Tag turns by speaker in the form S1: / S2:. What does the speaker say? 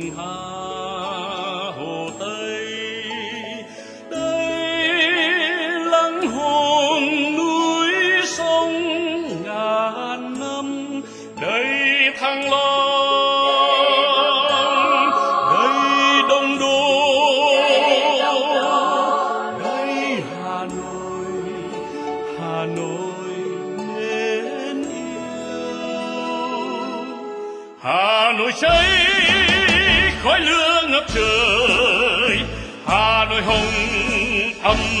S1: Hà Hồ Tây. Đây lắng hồn núi sông ngàn năm, đây Thăng Long, đây Đông Đô, đây Hà Nội mến yêu. Hà Nội cháy khói lửa ngập trời, Hà Nội hồng thắm